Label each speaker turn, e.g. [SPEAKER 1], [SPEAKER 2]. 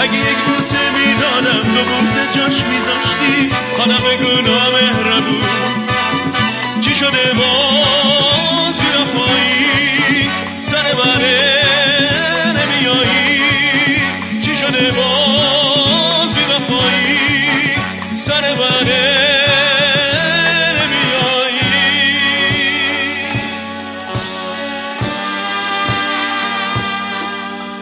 [SPEAKER 1] اگه یک بوسه میدادم دو بوسه جاش میذاشتی، حالا بگو نامهربون چی شده؟